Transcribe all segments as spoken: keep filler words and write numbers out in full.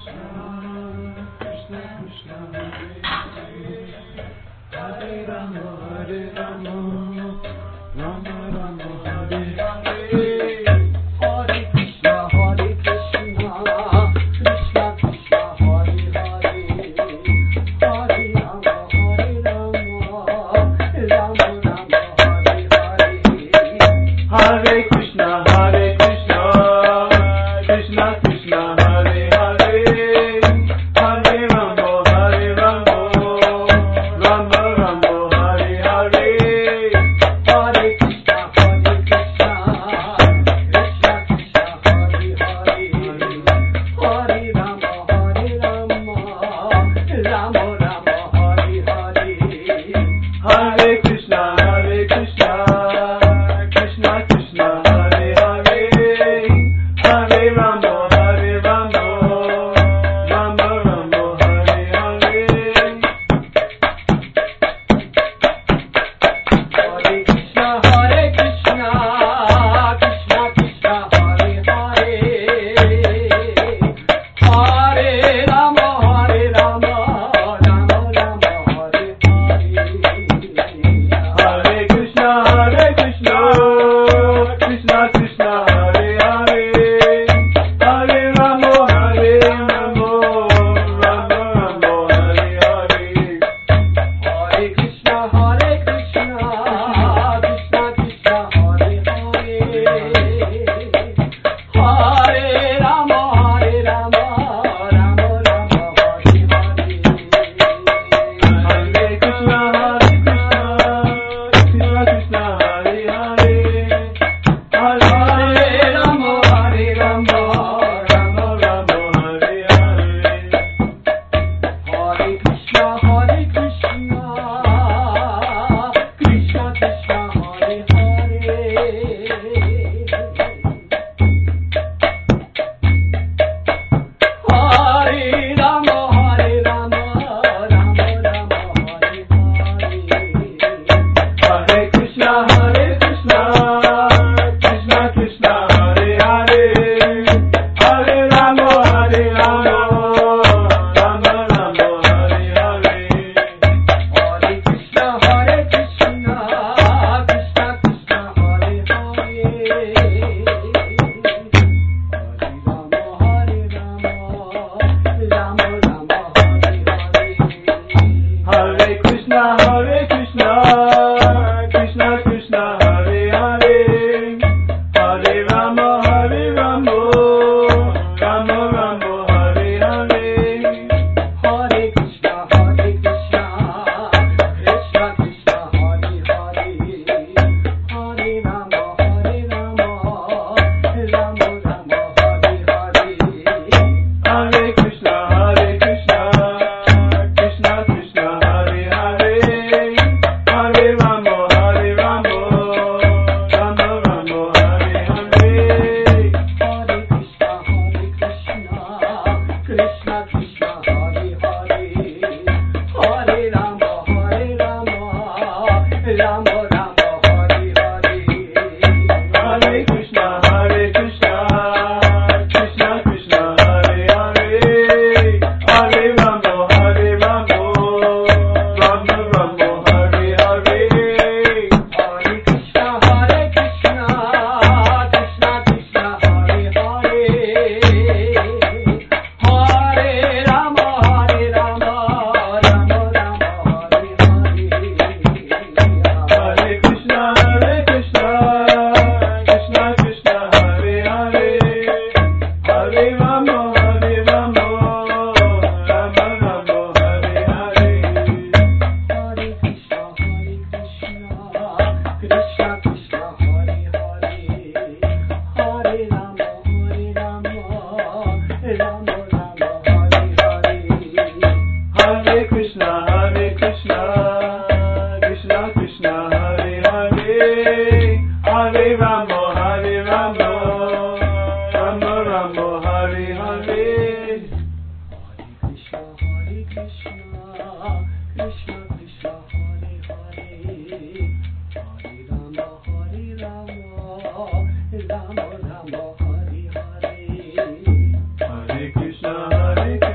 Hare Krishna, Hare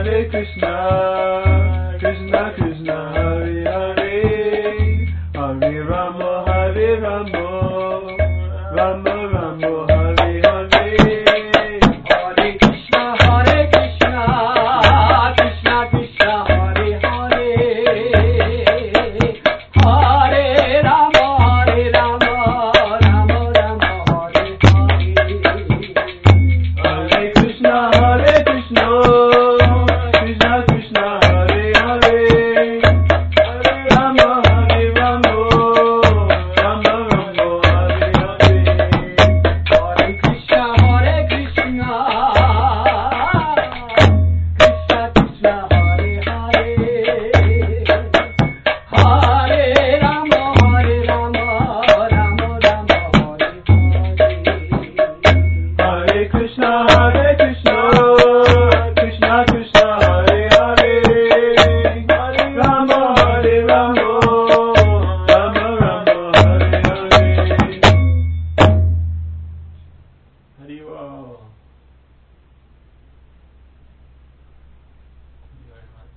Hare Krishna, Krishna Krishna, Hare Hare, Hare Rama, Hare Rama, Rama Rama, Hare Hare. Hare Krishna, Hare Krishna, Krishna Krishna, Hare Hare, Hare Rama, Hare Rama, Rama Rama, Hare Hare. Hare Krishna, Hare Krishna, Krishna Krishna, Hare Hare, Hare Rama, Hare Rama, Rama Rama, Hare Hare. Hare Krishna, Hare Krishna, Krishna Krishna, Hare Hare, Hare Rama, Hare Rama, Rama Rama, Hare Hare. Hare Krishna, Hare Krishna, Krishna Krishna, Hare Hare, Hare Rama, Hare Rama, Rama Rama, Hare Hare. Hari Ram. Thank you very much.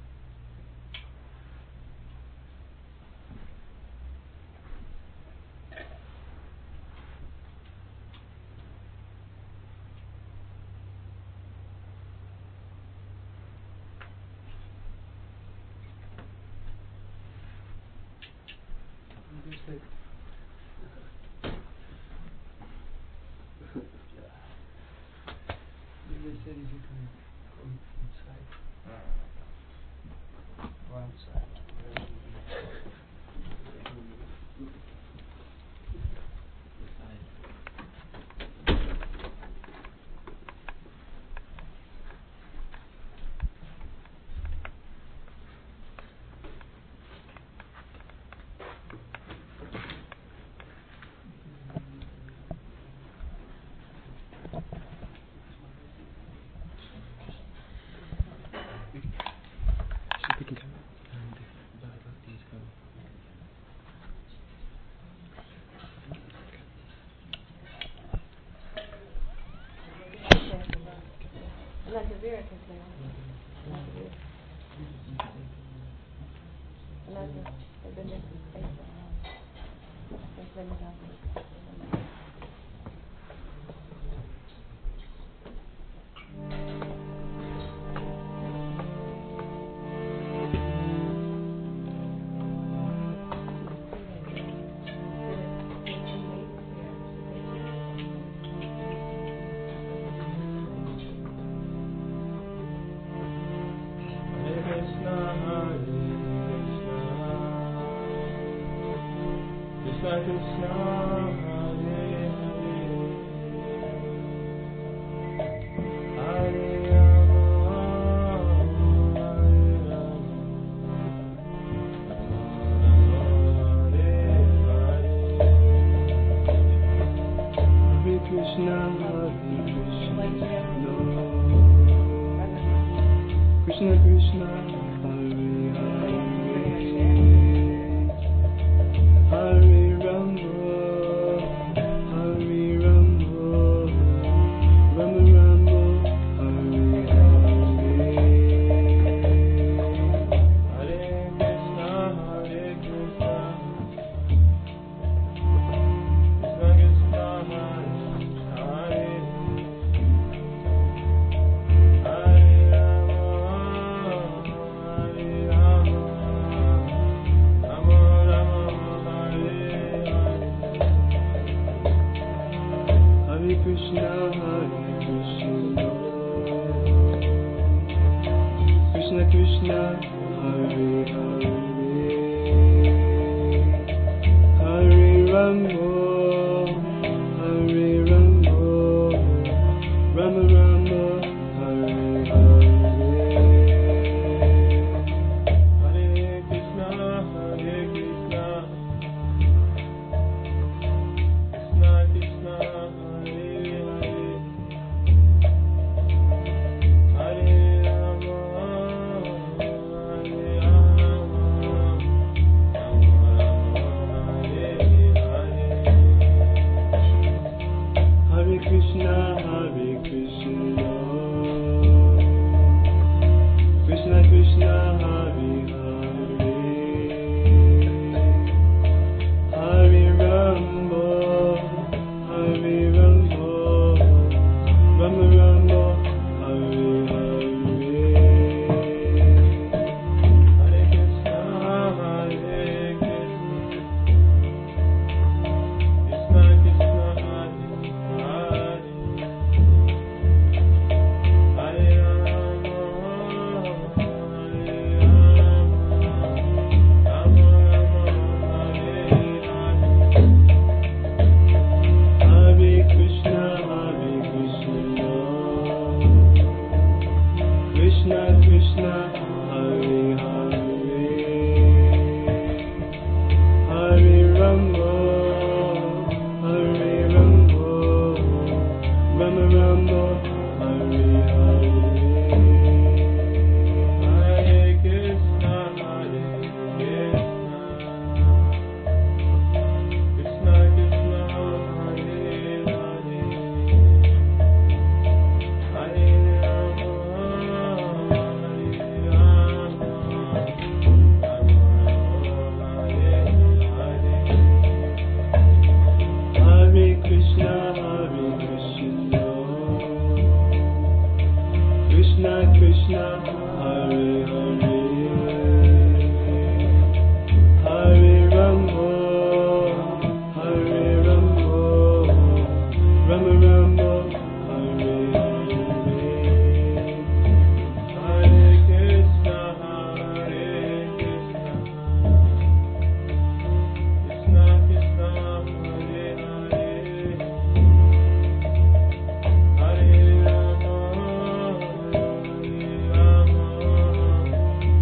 They said you can go inside. Go outside. Hare Krishna, Hare Krishna, Krishna Krishna, Hare Hare, Hare Rama, Hare Rama, Rama Hare Hare. Hare Krishna, Hare Krishna, Krishna Krishna, Hare Hare, Hare Rama, Hare Rama, Rama Rama, Hare Hare. Hare Krishna, Hare Krishna, Krishna Krishna, Hare Hare, Hare Rama, Hare Rama, Rama Rama, Hare Hare. Hare Krishna, Hare Krishna, Krishna Krishna, Hare Hare, Hare Rama, Hare Rama, Rama Rama, Hare Hare. Hare Krishna, Hare Krishna, Krishna Krishna, Hare Hare, Hare Rama, Hare Rama, Rama Rama, Hare Hare. Rama Rama, Hare Hare, Hare Krishna, Hare Krishna, Krishna Krishna, Hare Hare, Hare Rama, Hare Rama, Rama Rama, Hare Hare, Hare Krishna, Hare Krishna, Krishna Krishna, Hare Hare, Hare Rama, Hare Rama, Rama Rama, Hare Hare, Hare Krishna, Hare Krishna, Krishna Krishna, Hare Hare, Hare Rama, Hare Rama,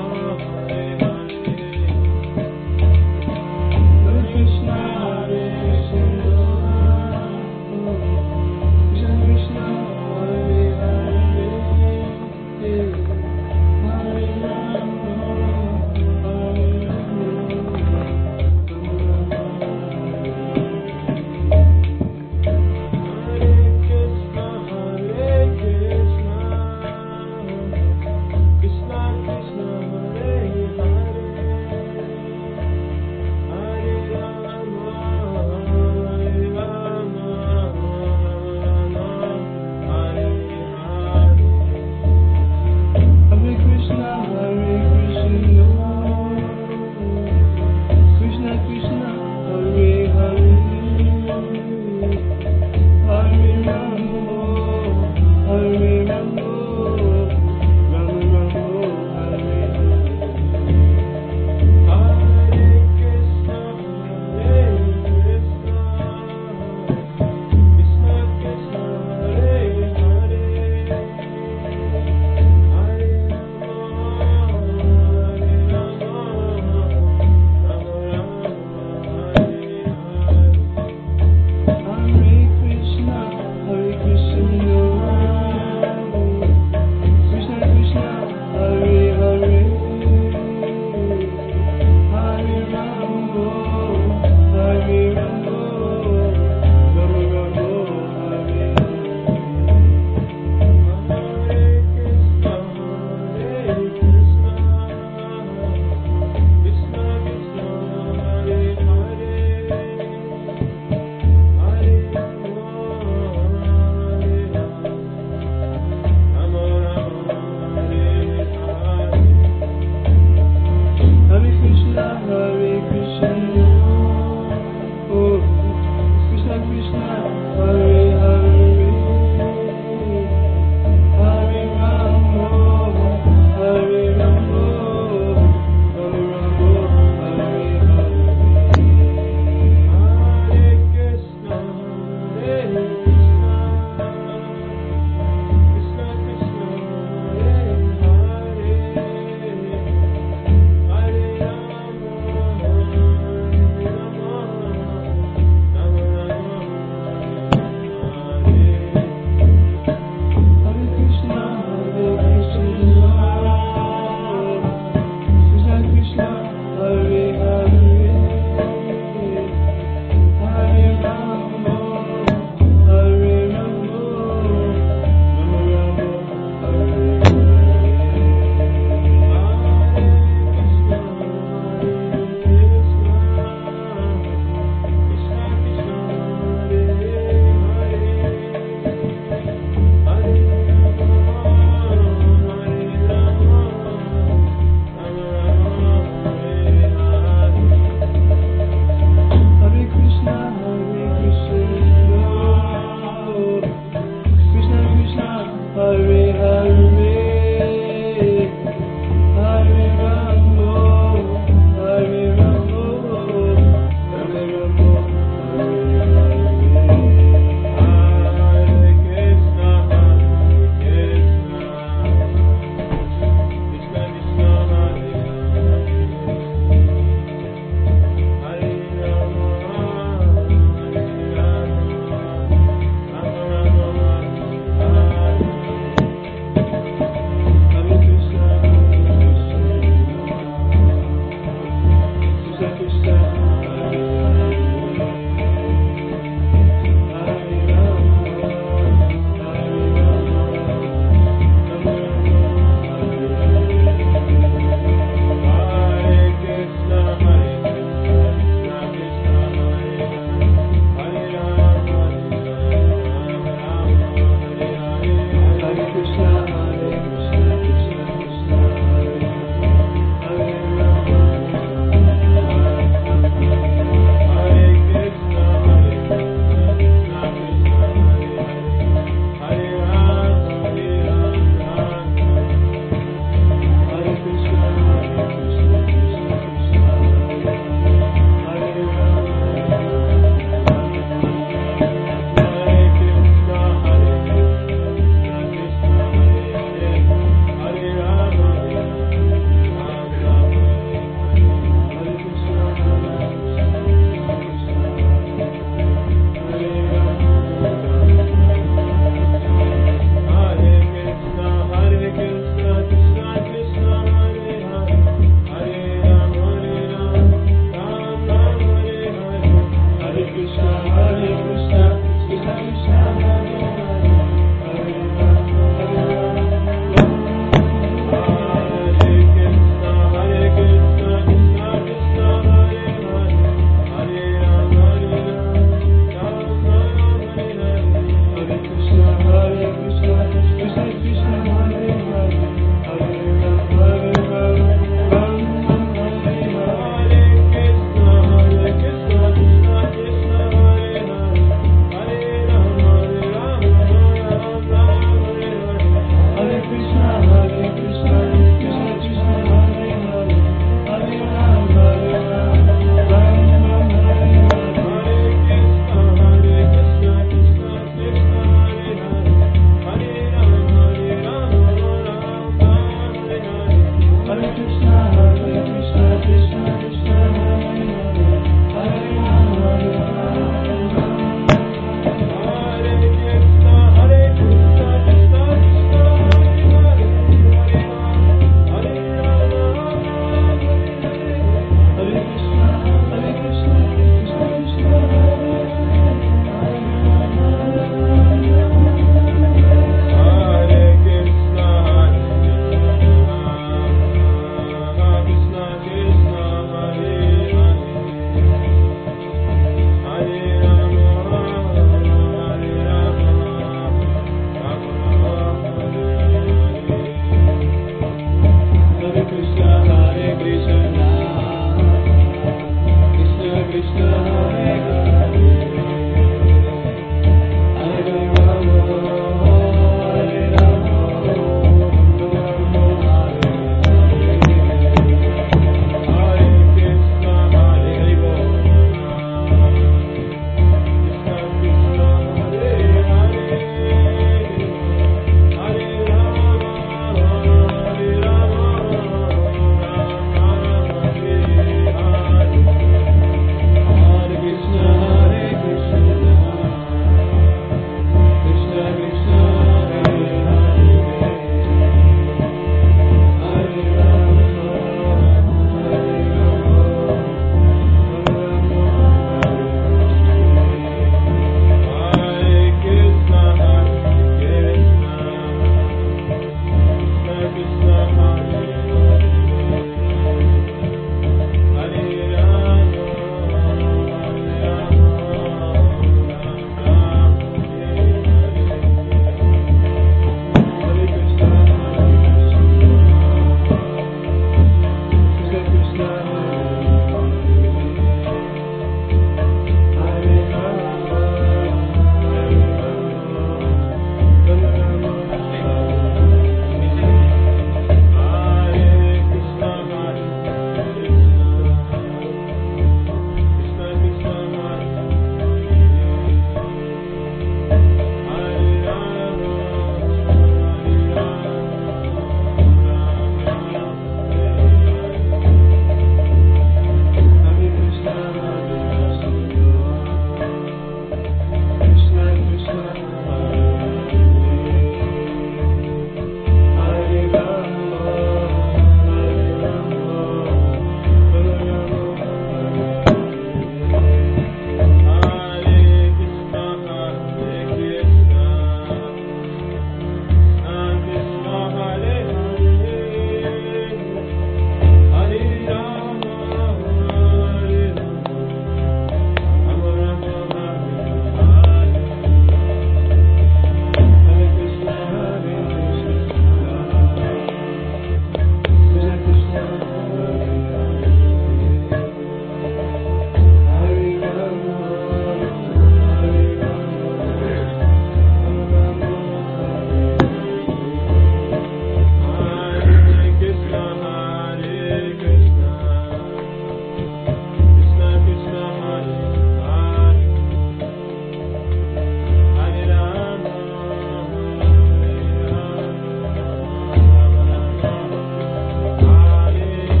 Hare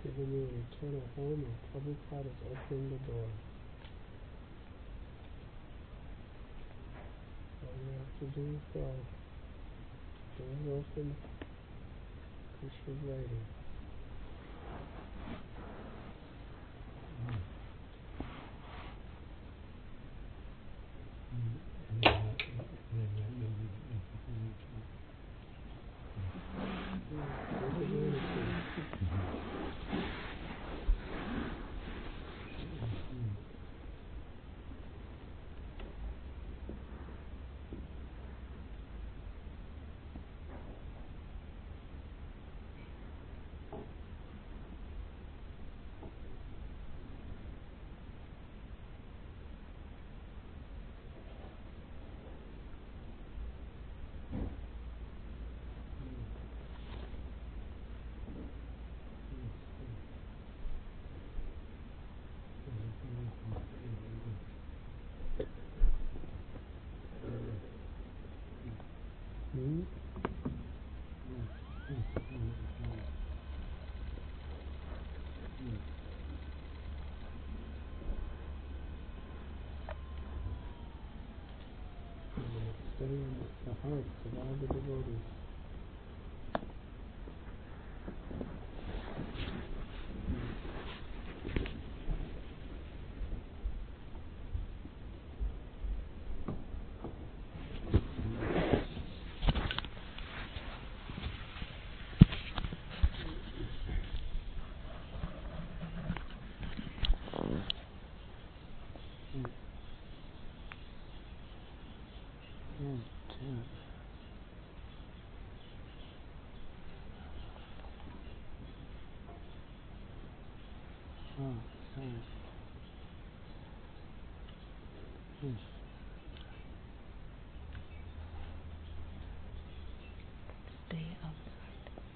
giving you an eternal home, and Prabhupada is opening the door. All you have to do is go. Doors open. Krishna's waiting. Hmm? Stay in the hearts of all the devotees. Stay outside.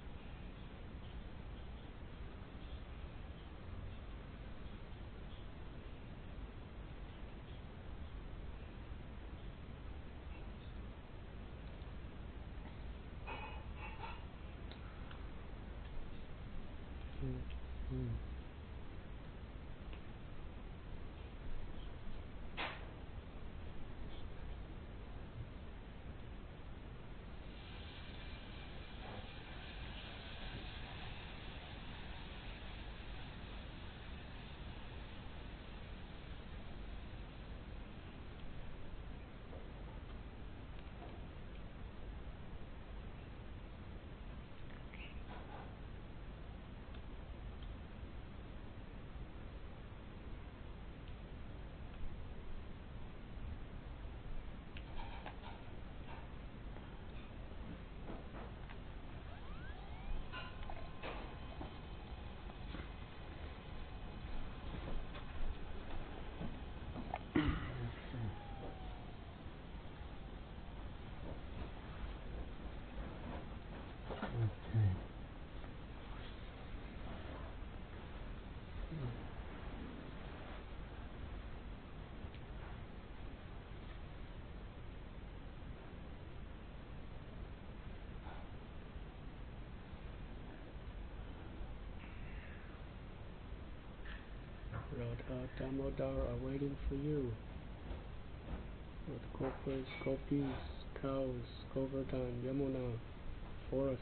Radha Damodar are waiting for you. With Gopas, Gopis, cows, Govardhan, Yamuna, forests.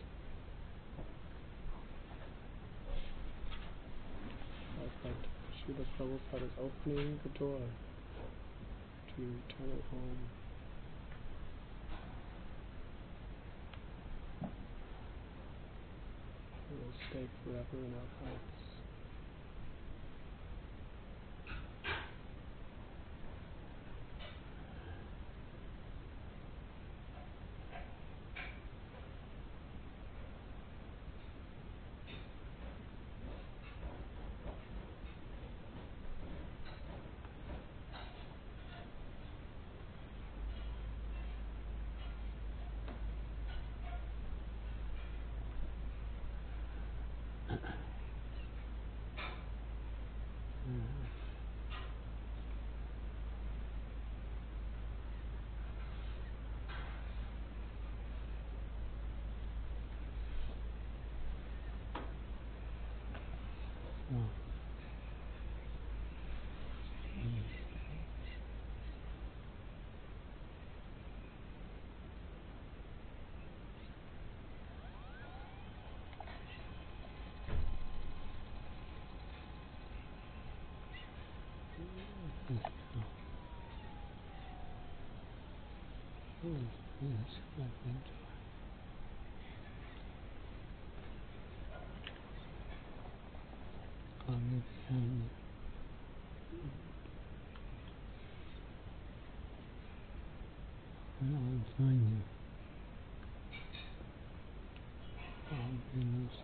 But Srila Prabhupada is opening the door to your eternal home. It will stay forever in our hearts. Yes, like that. Calm your hand. And I'll join you. I'll be loose.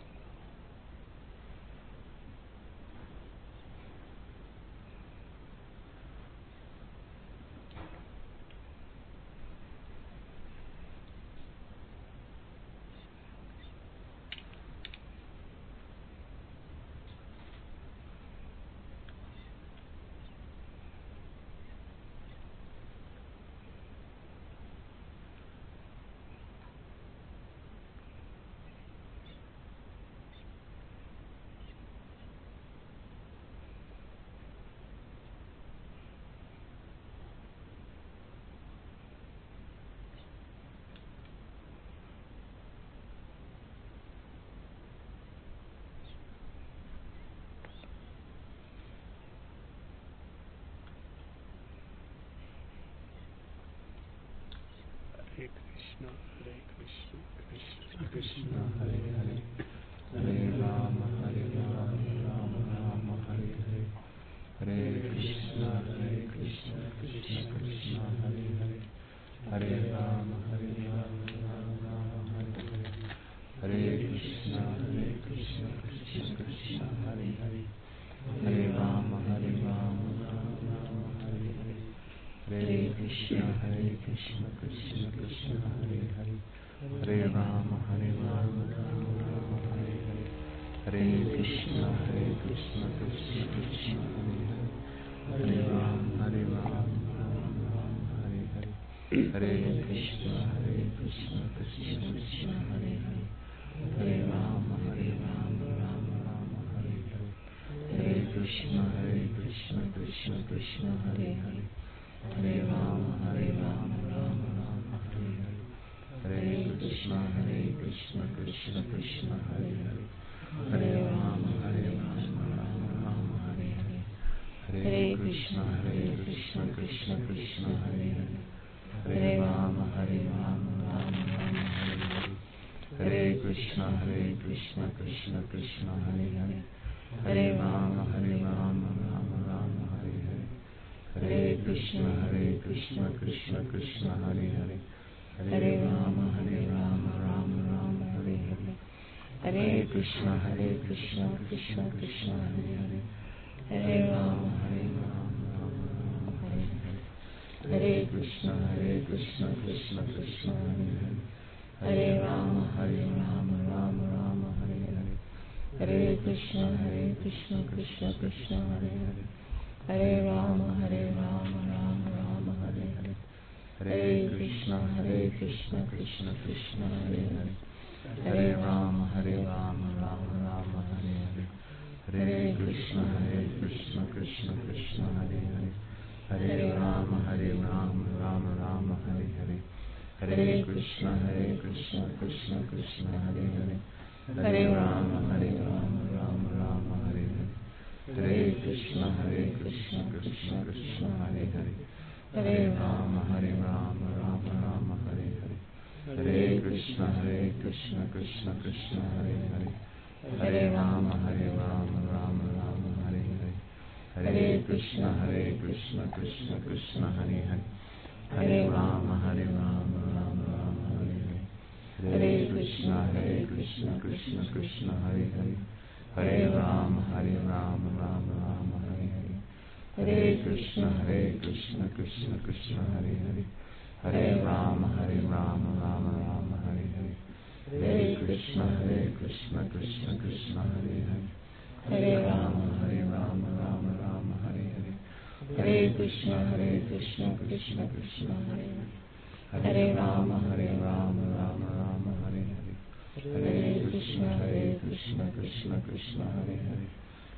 Hare Krishna, Hare Krishna, Krishna Krishna Hare Hare, Hare Rama, Hare Rama, Rama Rama, Hare Hare, Hare Krishna, Hare Krishna, Krishna Krishna, Hare Hare, Hare Rama, Hare Rama, Rama Rama, Hare Hare, Hare Krishna, Hare Krishna, Krishna Krishna, Hare Hare, Hare Rama, Hare Rama, Rama Rama, Hare Hare, Hare Krishna, Hare Krishna, Krishna Krishna, Hare Hare, Hare Rama, Hare Rama, Rama Rama, Hare Hare, Hare Krishna, Hare Krishna, Krishna Krishna, Hare Hare, Hare Rama, Hare Rama, Rama Rama, Hare Hare, Hare Krishna, Hare Krishna, Krishna Krishna, Hare Hare, Hare Rama, Hare Rama, Rama Rama, Hare Hare, Hare Krishna, Hare Krishna, Krishna Krishna, Hare Hare, Hare Rama, Hare Rama, Rama Rama, Hare Hare, Hare Krishna, Hare Krishna, Krishna Krishna, Hare Hare, Hare Rama, Hare Rama, Rama Rama, Hare Hare, Hare Krishna, Hare Krishna, Krishna Krishna, Hare Hare, Hare Rama, Hare Rama, Rama Rama, Hare Hare, Hare Krishna, Hare Krishna, Krishna Krishna, Hare Hare, Hare Rama, Hare Rama, Rama Rama, Hare Hare, Hare Krishna, Hare Krishna, Krishna Krishna, Hare Hare, Hare Rama, Hare Rama, Rama Rama, Hare Hare, Hare Krishna, Hare Krishna, Krishna Krishna, Hare Hare, Hare Rama, Hare Rama, Rama Rama, Hare Hare, Hare Krishna, Hare Krishna, Krishna Krishna, Hare Hare, Hare Rama, Hare Rama, Rama Rama, Hare Hare, Hare Krishna, Hare Krishna, Krishna Krishna, Hare Hare, Hare Rama, Hare Rama, Rama Rama, Hare Hare, Hare Krishna, Hare Krishna, Krishna Krishna, Hare Hare, Hare Rama, Hare Rama, Rama Rama, Hare Hare, Hare Krishna, Hare Krishna, Krishna Krishna, Hare Hare, Hare Rama, Hare Rama, Rama Rama, Hare Hare, Hare Krishna, Hare Krishna, Krishna Krishna, Hare Hare, Hare Rama, Hare Rama, Rama Rama, Hare Hare, Hare Krishna, Hare Krishna, Krishna Krishna, Hare Hare, Hare Rama, Hare Rama, Rama Rama, Hare Hare, Hare Krishna, Hare Krishna, Krishna Krishna, Hare Hare, Hare Rama, Hare Rama, Rama Rama, Hare Hare, Hare Krishna, Hare Krishna, Krishna Krishna, Hare Hare, Hare Rama, Hare Rama, Rama Rama, Hare Hare, Hare Krishna, Hare Krishna, Krishna Krishna, Hare Hare, Hare Rama, Hare Rama, Rama Rama, Hare Hare, Hare Krishna, Hare Krishna, Krishna Krishna, Hare Hare, Hare Rama, Hare Rama, Rama Rama, Hare Hare, Hare Krishna, Hare Krishna, Krishna Krishna, Hare Hare, Hare Rama, Hare Rama, Rama Rama, Hare Hare, Hare Krishna, Hare Krishna, Krishna Krishna, Hare Hare, Hare Rama, Hare Rama, Rama Rama, Hare Hare, Hare Krishna, Hare Krishna, Krishna Krishna, Hare Hare,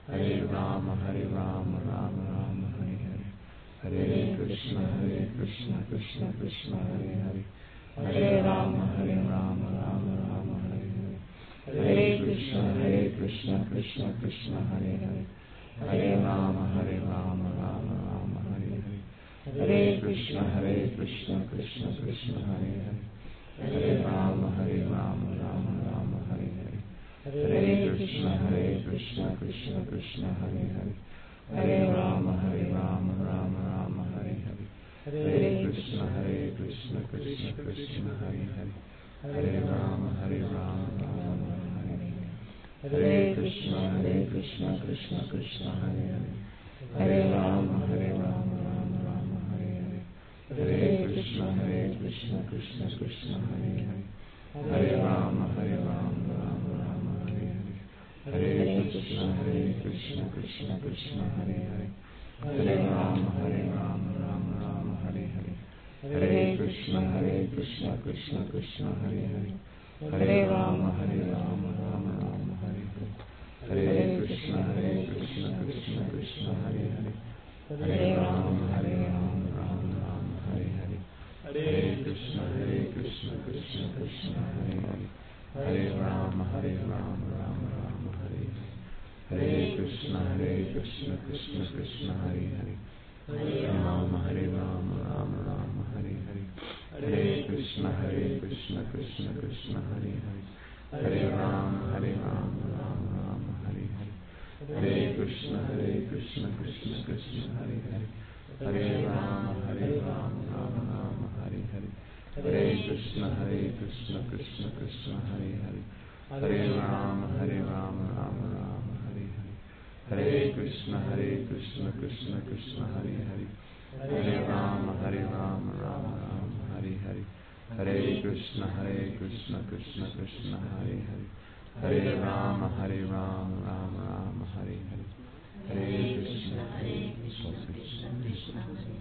Hare Rama, Hare Rama, Rama Rama, Hare Hare. Hare Krishna, Hare Krishna, Krishna Krishna, Hare Hare. Hare Rama, Hare Rama, Rama Rama, Hare Hare. Hare Krishna, Hare Krishna, Krishna Krishna, Hare Hare. Hare Rama, Hare Rama, Rama Rama, Hare Hare. Hare Krishna, Hare Krishna, Krishna Krishna, Hare Hare. Hare Rama, Hare Rama, Rama Rama, Hare Hare. Hare Krishna, Hare Krishna, Krishna Krishna, Hare Hare. Hare Rama, Hare Rama, Rama Rama, Hare Hare. Hare Krishna, Hare Krishna, Krishna Krishna, Hare Hare. Hare Rama, Hare Rama, Rama Rama, Hare Hare. Hare Krishna, Hare Krishna, Krishna Krishna, Hare Hare. Hare Rama, Hare Rama, Rama Rama, Hare Hare. Hare Krishna, Hare Krishna, Krishna Krishna, Hare Hare. Hare Rama, Hare Rama, Rama Rama, Hare Hare. Hare Krishna, Hare Krishna, Krishna Krishna, Hare Hare. Hare Rama, Hare Rama, Rama Rama, Hare Hare. Hare Krishna, Hare Krishna, Krishna Krishna, Hare Hare. Hare Rama, Hare Rama, Rama Rama, Hare Hare. Hare Krishna, Hare Krishna, Krishna Krishna, Hare Hare. Hare Rama, Hare Rama, Rama Rama, Hare Hare. Hare Krishna, Hare Krishna, Krishna Krishna, Hare Hare. Hare Rama, Hare Rama, Rama Rama, Hare Hare. Hare Krishna, Hare Krishna, Krishna Krishna, Hare Hare. Hare Rama, Hare Rama, Rama Rama, Hare Hare. Hare Krishna, Hare Krishna, Krishna Krishna, Hare Hare. Hare Rama, Hare Rama, Rama Rama, Hare Hare. Hare Krishna, Hare Krishna, Krishna Krishna, Hare Hare. Hare Rama, Hare Rama, Rama Rama, Hare Hare. Hare Krishna, Hare Krishna, Krishna Krishna, Hare Hare. Hare Rama, Hare Rama, Rama Rama, Hare Hare. Hare Krishna, Hare Krishna, Krishna Krishna, Hare Hare. Hare Rama, Hare Rama, Rama Rama, Hare Hare. Hare Krishna, Hare Krishna, Krishna Krishna, Hare Hare. Hare Rama, Hare Rama, Rama Rama, Hare Hare. Hare Krishna, Hare Krishna, Krishna Krishna,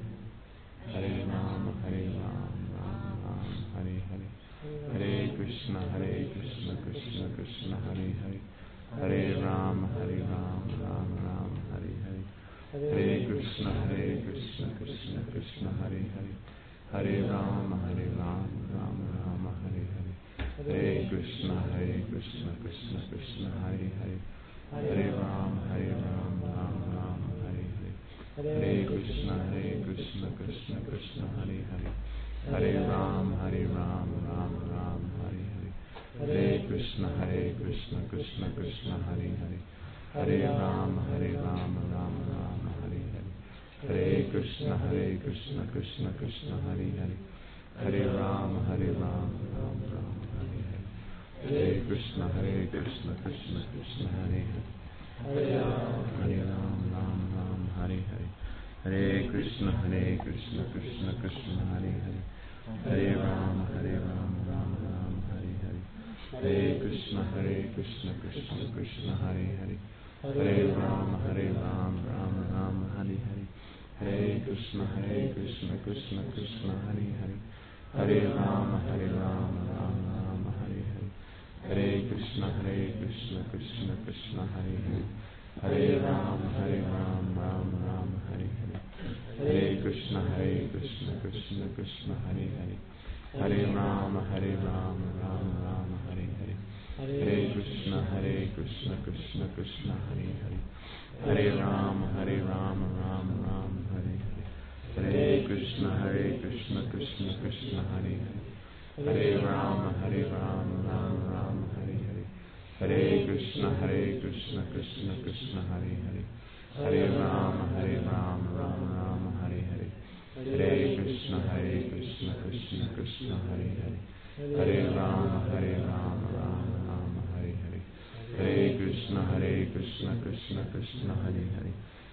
Hare Rama, Hare Rama, Rama Rama, Hare Hare. Hare Krishna, Hare Krishna, Krishna Krishna, Hare Hare. Hare Rama, Hare Rama, Rama Rama, Hare Hare. Hare Krishna, Hare Krishna, Krishna Krishna, Hare Hare. Hare Rama, Hare Rama, Rama Rama, Hare Hare. Hare Krishna, Hare Krishna, Krishna Krishna, Hare Hare. Hare Rama, Hare Rama, Rama Rama, Hare Hare. Hare Krishna, Hare Krishna, Krishna Krishna, Hare Hare. Hare Rama, Hare Rama, Rama Rama, Hare Hare. Hare Krishna, Hare Krishna, Krishna Krishna, Hare Hare. Hare Rama, Hare Rama, Rama Rama, Hare Hare. Hare Krishna, Hare Krishna, Krishna Krishna, Hare Hare. Hare Rama, Hare Rama, Rama Rama, Hare Hare. Hare Krishna, Hare Krishna, Krishna Krishna, Hare Hare. Hare Rama, Hare Rama, Rama Rama, Hare Hare. Hare Krishna, Hare Krishna, Krishna Krishna, Hare Hare. Hare Rama, Hare Rama, Rama Rama, Hare Hare. Hare Krishna, Hare Krishna, Krishna Krishna, Hare Hare. Hare Rama, Hare Rama, Rama Rama, Hare Hare. Hare Krishna, Hare Krishna, Krishna Krishna, Hare Hare. Hare Rama, Hare Rama, Rama Rama, Hare Hare. Hare Krishna, Hare Krishna, Krishna Krishna, Hare Hare. Hare Rama, Hare Rama, Rama Rama, Hare Hare. Hare Krishna, Hare Krishna, Krishna Krishna, Hare Hare. Hare Rama, Hare Rama, Rama Rama, Hare Hare. Hare Krishna, Hare Krishna, Krishna Krishna, Hare Hare. Hare Rama, Hare Rama, Rama Rama, Hare Hare. Hare Krishna, Hare Krishna, Krishna Krishna, Hare Hare. Hare Rama, Hare Rama, Rama Rama, Hare Hare. Hare Krishna, Hare Krishna, Krishna Krishna, Hare Hare. Hare Rama, Hare Rama, Rama Rama, Hare Hare. Hare Krishna, Hare Krishna, Krishna Krishna, Hare Hare. Hare Rama, Hare Rama, Rama Rama, Hare Hare. Hare Krishna, Hare Krishna, Krishna Krishna, Hare Hare.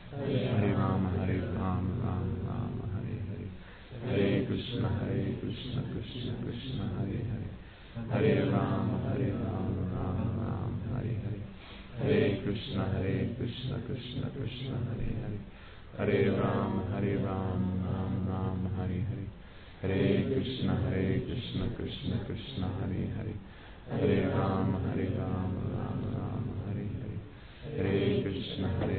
Hare Rama, Hare Rama, Rama Rama, Hare Hare. Hare Krishna, Hare Krishna, Krishna Krishna, Hare Hare. Hare Rama, Hare Rama, Rama Rama, Hare Hare. Hare Krishna, Hare Krishna, Krishna Krishna, Hare Hare. Hare Rama, Hare Rama, Rama Rama, Hare Hare. Hare Krishna, Hare Krishna, Krishna Krishna, Hare Hare. Hare Rama, Hare Rama, Rama Rama, Hare Hare. Hare Krishna, Hare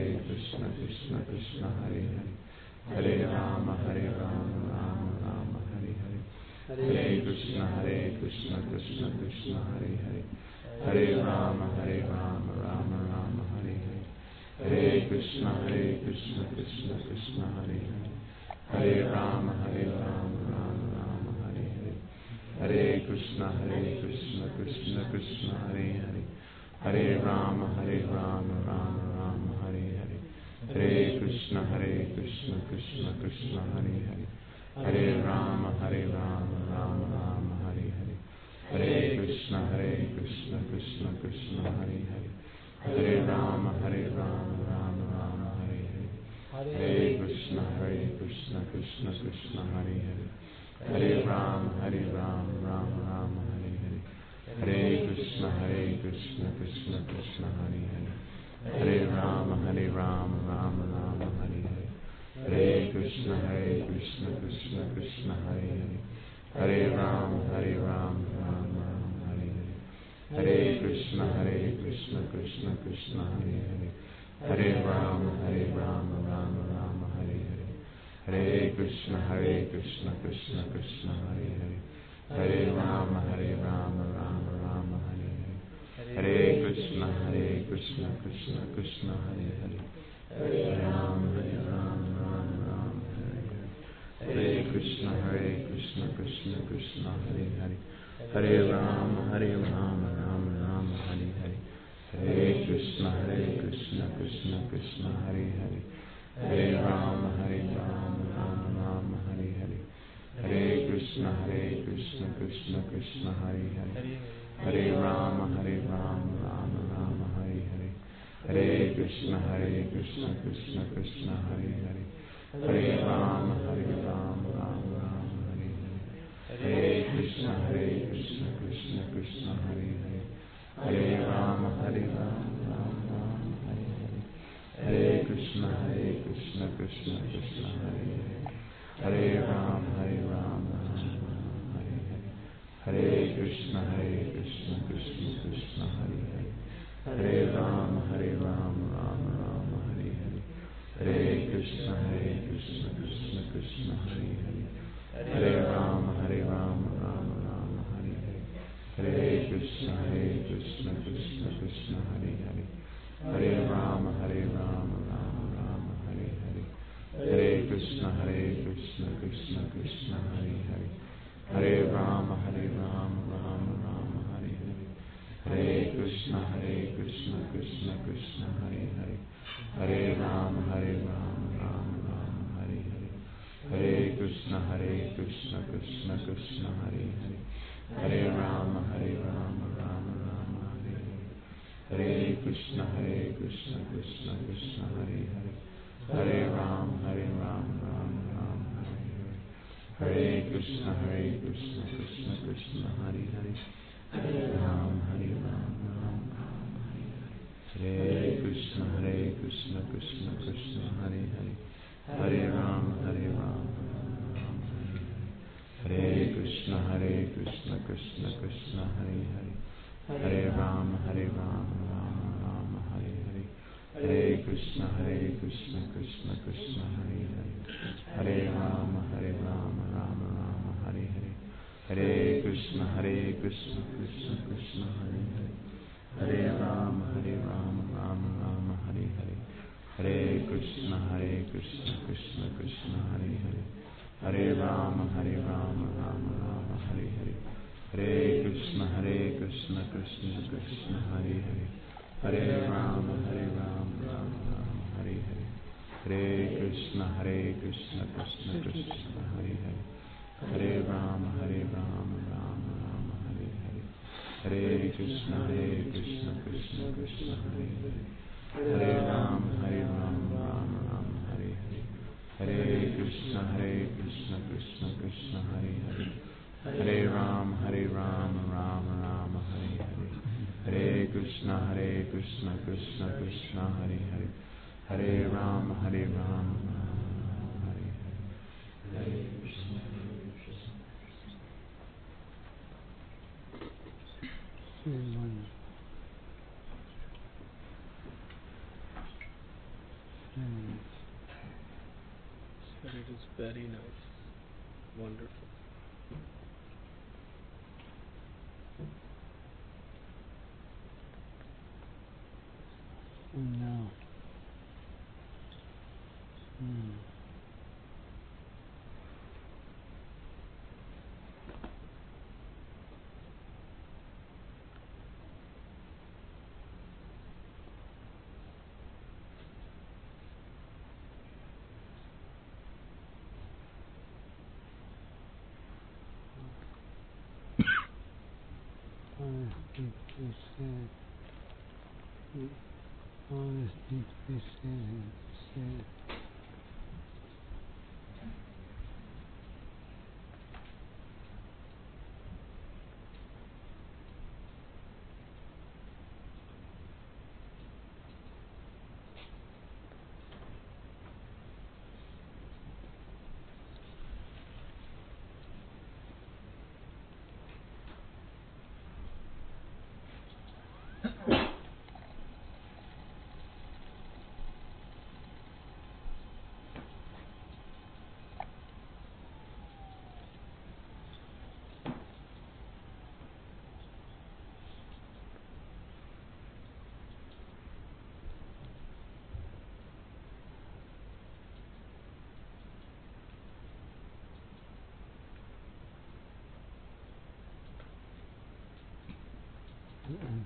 Krishna Krishna Krishna Hare Hare Hare Rama Hare Rama Rama Rama Hare Hare Hare Krishna Hare Krishna Krishna Krishna Hare Hare Hare Rama Hare Rama Rama Rama Hare Hare Hare Krishna Hare Krishna Krishna Krishna Hare Hare Hare Rama Hare Rama Rama Rama Hare Hare Hare Krishna Hare Krishna Krishna Krishna Hare Hare Hare Rama Hare Rama Rama Rama Hare Hare Hare Krishna Hare Krishna Krishna Krishna Hare Hare Hare Rama Hare Rama Rama Rama Hare Hare Hare Krishna Hare Krishna Krishna Krishna Hare Hare Hare Rama Hare Rama Rama Rama Hare Hare Hare Krishna Hare Krishna Krishna Krishna Hare Hare Hare Rama Hare Rama Rama Rama Hare Hare Hare Krishna Hare Krishna Krishna Krishna Hare Hare Hare Rama Hare Rama Rama Rama Hare Hare Hare Krishna Hare Krishna Krishna Krishna Hare Hare Hare Rama Hare Rama Rama Rama Hare Hare Hare Krishna Hare Krishna Krishna Krishna Hare Hare Hare Rama Hare Rama Rama Rama Hare Hare Hare Krishna Hare Krishna Krishna Krishna Hare Hare Hare Rama Hare Rama Rama Rama Hare Hare Hare Krishna Hare Krishna Krishna Krishna Hare Hare Hare Rama Hare Rama Rama Rama Hare Hare Hare Krishna Hare Krishna Krishna Krishna Hare Hare Hare Rama Hare Rama Rama Rama Hare Hare Hare Krishna Hare Krishna Krishna Krishna Hare Hare Hare Rama Hare Rama Rama Rama Hare Hare Hare Krishna Hare Krishna Krishna Krishna Hare Hare Hare Rama Hare Rama Rama Rama Hare Hare Hare Krishna Hare Krishna Krishna Krishna Hare Hare Hare Rama Hare Rama Rama Rama Hare Hare Hare Krishna Hare Krishna Krishna Krishna Hare Hare Hare Rama Hare Rama Rama Rama Hare Hare Hare Krishna Hare Krishna Krishna Krishna Hare Hare Hare Rama Hare Rama Rama Rama Hare Hare Hare Krishna Hare Krishna Krishna Krishna Hare Hare Hare Rama Hare Rama Rama Rama Hare Hare Hare Krishna Hare Krishna Krishna Krishna Hare Hare Hare Rama Hare Rama Rama Rama Hare Hare Hare Krishna Hare Krishna Krishna Krishna Hare Hare Hare Rama Hare Rama Rama Rama Hare Hare Hare Krishna Hare Krishna Krishna Krishna Hare Hare Hare Rama Hare Rama Rama Rama Hare Hare Hare Krishna Hare Krishna Krishna Krishna Hare Hare Hare Rama Hare Rama Rama Rama Hare Hare Hare Krishna Hare Krishna Krishna Krishna Hare Hare Hare Rama Hare Rama Rama Rama Hare Hare Hare Krishna Hare Krishna Krishna Krishna Hare Hare Hare Rama Hare Rama Rama Rama Hare Hare Hare Krishna Hare Krishna Krishna Krishna Hare Hare Hare Rama Hare Rama Rama Rama Hare Hare Hare Krishna Hare Krishna Krishna Krishna Hare Hare Hare Rama Hare Rama Rama Rama Hare Hare Hare Krishna Hare Krishna Krishna Krishna Hare Hare Hare Rama Hare Rama Rama Rama Hare Hare Hare Krishna Hare Krishna Krishna Krishna Hare Hare Hare Rama Hare Rama Rama Rama Hare Hare Hare Krishna Hare Krishna Krishna Krishna Hare Hare Hare Rama Hare Rama Rama Rama Hare Hare Hare Krishna Hare Krishna Krishna Krishna Hare Hare Hare Rama Hare Rama Rama Rama Hare Hare Hare Krishna Hare Krishna Krishna Krishna Hare Hare Hare Rama Hare Rama Rama Rama Hare Hare Hare Krishna Hare Krishna Krishna Krishna Hare Hare Hare Rama Hare Rama Rama Rama Hare Hare Hare Krishna Hare Krishna Krishna Krishna Hare Hare Hare Rama Hare Rama Rama Rama Hare Hare Hare Krishna Hare Krishna Krishna Krishna Hare Hare Hare Rama Hare Rama Rama Rama Hare Hare Hare Krishna Hare Krishna Krishna Krishna Hare Hare Hare Rama Hare Rama Rama Rama Hare Hare Hare Krishna Hare Krishna. But it is very nice. Wonderful. No. Hmm. Honesty to be said. Honesty to be said. Said. Mm-mm.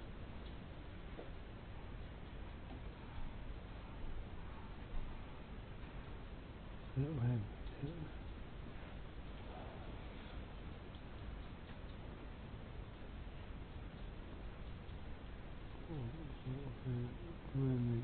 That way. Women.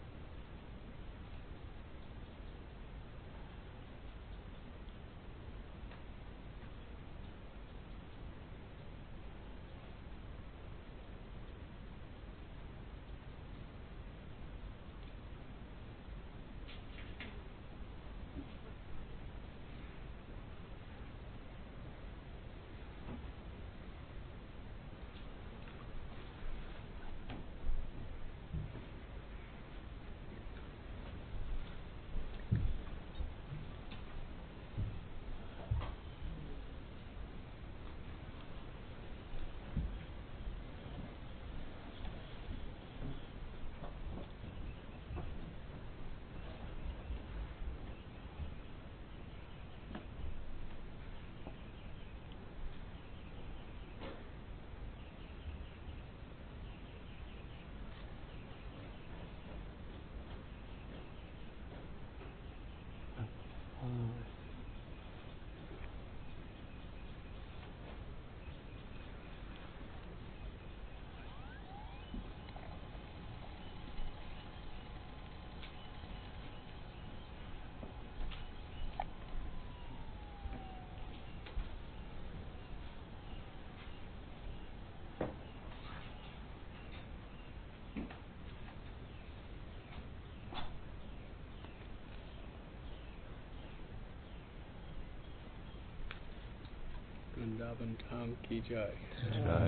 Vrindavan Dham ki jai. Jai.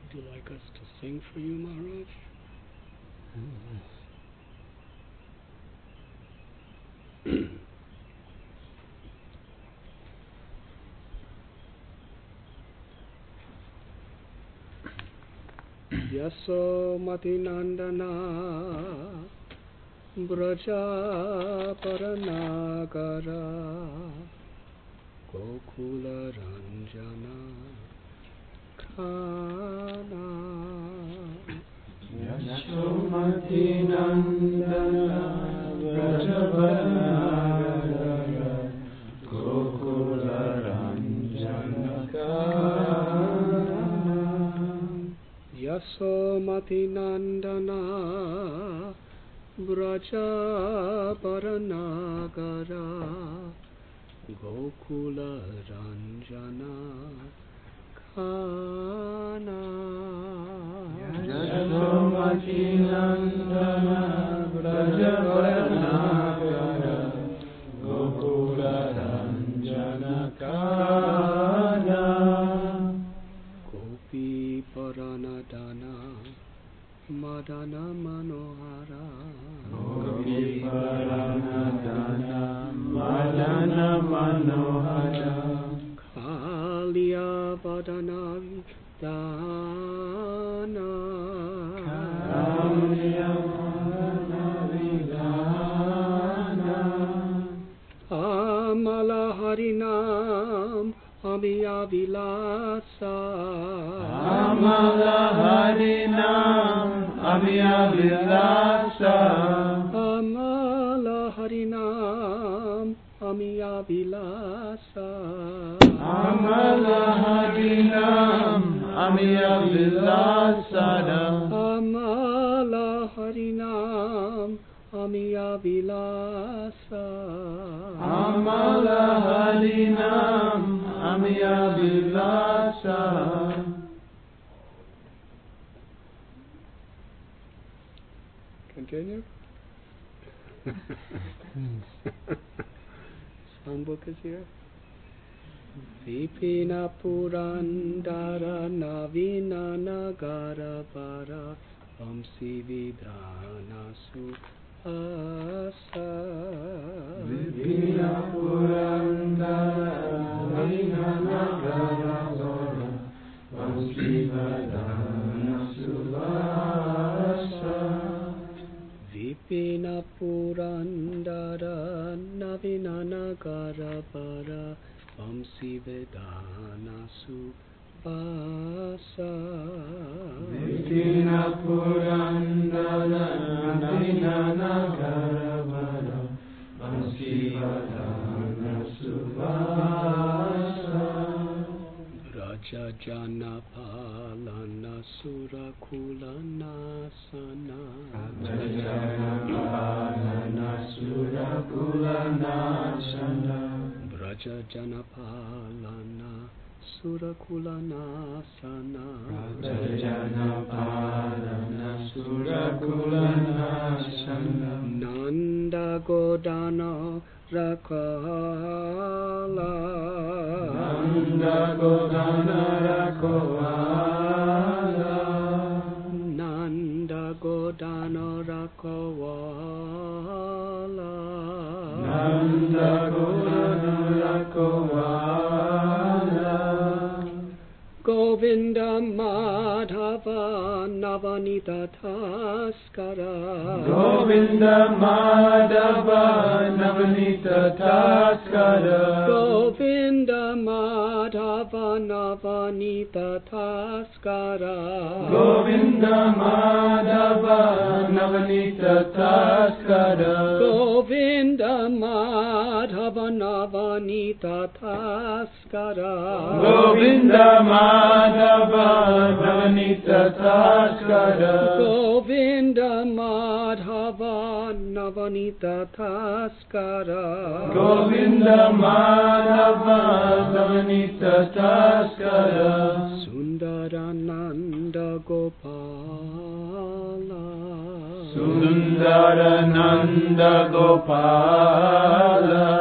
Would you like us to sing for you, Maharaj? Yasomati Nandana Braja Paranagara Gokula Ranjana Kana Yasomati Nandana Braja Paranagara Gokula Ranjana Kana Yasomati Nandana Braja Paranagara Gokula Ranjana Kana Yasomati Nandana Braja Paranagara Gokula Ranjana Kana Gopi Paranadana Madana Manohara Gopi Paranadana Madana Manohara Kaliya Vadana Dana Kaliya Vadana Vidana Amala Harinam Amiya Vilasa Amala Harinam Amiya Vilasa Amala Harinam Amiya Vilasa Amala Harinam Amiya Vilasa Amala Harinam Amiya Vilasa Amala Harinam Amiya Vilasa. Continue. Songbook is here. Vipina Purandara Navina Nagara Para Vamsi Vidrana Asa Vipina Purandara Navina Nagara Para Vamsi Vidrana Asa Vipina Purandara Navina Nagara Para Vamsi Vedana Subasa Vipina Purandara Navina Nagara Para Vamsi Vedana Subasa Raja Jana Palana Surakula Nasana Raja Jana Palana Surakula Nasana Raja Janapalana Surakula Nasana Raja Janapalana Surakula Nasana Nanda Godana Rakala Nanda Godana Rakala Nanda Godana Rakawala Nanda Godana Rakawala Govinda Madhava Navanita Taskara Govinda Madhava Navanita Taskara Govinda Madhava Navanita Taskara Govinda Madhava Navanita Taskara Govinda Madhava Navanita Taskara Govinda Madhava Navanita Taskara Govinda Madhava Navanita Taskara Govinda Madhava Navanita Taskara Sundarananda Gopala Sundarananda Gopala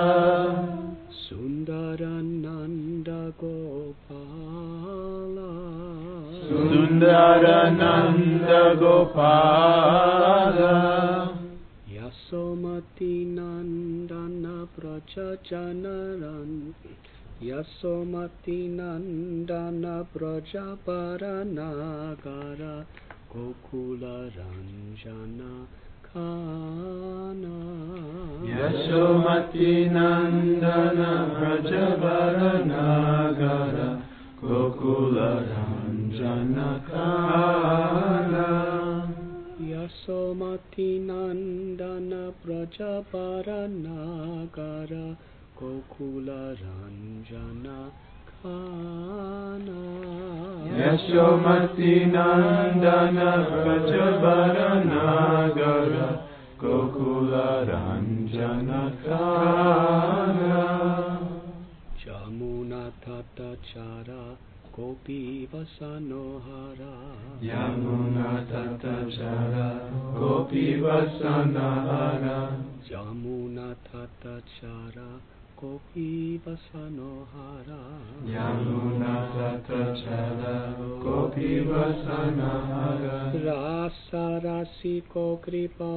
Sundarananda Gopala Sundarananda Gopala Yasomati Nandana Braja Janaran Yasomati Nandana Braja Paranagara Gokula Ranjana Kana Yasomati Nandana Braja Paranagara Gokula Ranjana Kana Yasomati Nandana Braja Paranagara Gokula Ranjana Kana Yasomati Nandana Braja Paranagara Gokula Ranjana Kana Jamuna Tata Chara Gopi Vasanohara Yamuna Tata Chara Gopi Vasanahara Jamuna Tata Chara Gopi Vasanohara Yamuna Tata Chara Gopi Vasanahara Rasa Rasiko Kripa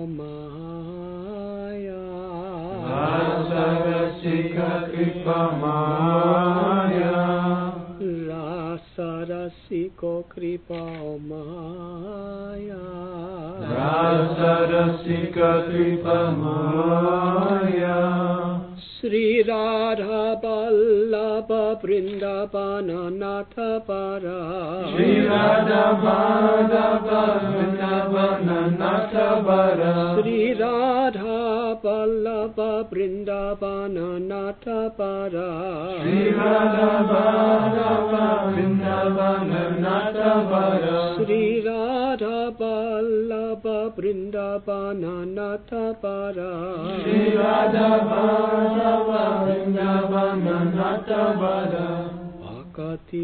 Maya Rasa Rasika Kripa Maya Rasa Rasiko Kripa Maya Rasa Rasika Kripa Maya Sri Radha Vallabha Vrindavana Natha Para Sri Radha Vallabha Vrindavana Natha Para Sri Radha Vallabha Vrindavana Natha Para Sri Radha Vallabha Vrindavana Natha Para Sri Radha Vallabha Vrindavana Natha Para Sri Radha Vallabha Vrindavana Natha Para Bhakati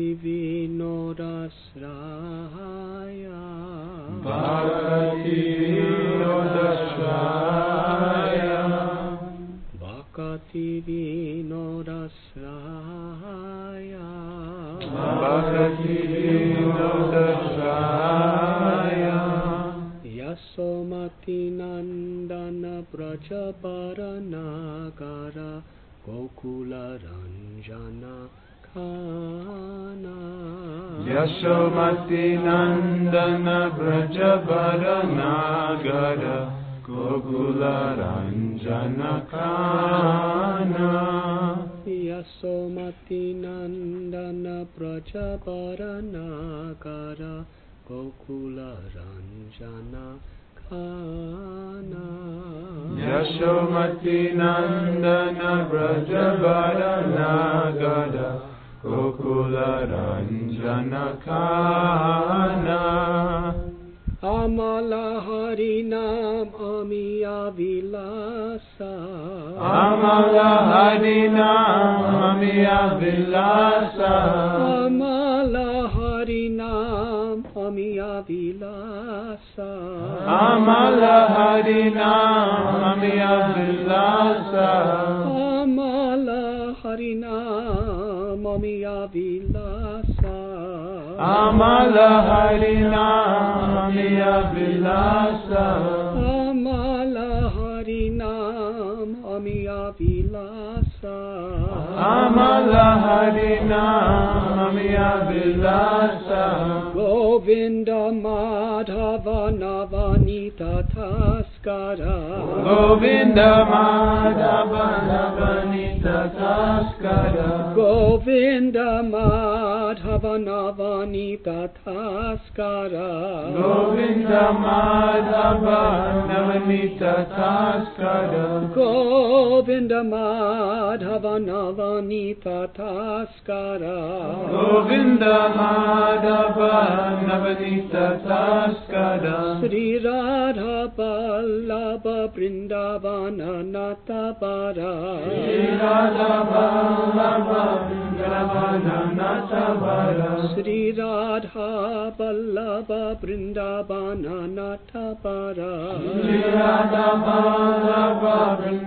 Vinodasraya Bhakati Vinodasraya Bhakati Vinodasraya Bhakati Vinodasraya Yasomati Nandana Braja Paranagara Gokula Ranjana Kana Yasomati Nandana Braja Paranagara Gokula Ranjana Kana Yasomati Nandana Braja Paranagara Gokula Ranjana Kana Yasomati Nandana Braja Paranagara Gokula Ranjana Kana Amala Harinam Amiya Vilasa Amala Harinam Amiya Vilasa Amala Harinam Amiya Vilasa Amala Harinam Amiya Vilasa Amala Harinam Amiya Vilasa Amala Harinam Amiya Vilasa Amala Harinam Amiya Vilasa Amala Harinam Amiya Vilasa Govinda Madhava Navanita Taskara Govinda Madhava Navanita Taskara Govinda Madhava Navanita Taskara Govinda Madhava Navanita Taskara Govinda Madhava Navanita Taskara Govinda Madhava Navanita Taskara Sri Radha Vallabha Vrindavana Natha Para Sri Radha Vallabha Vrindavana Vrindavananathavara Sri Radha Vallabha Vrindavananathavara Sri Radha Vallabha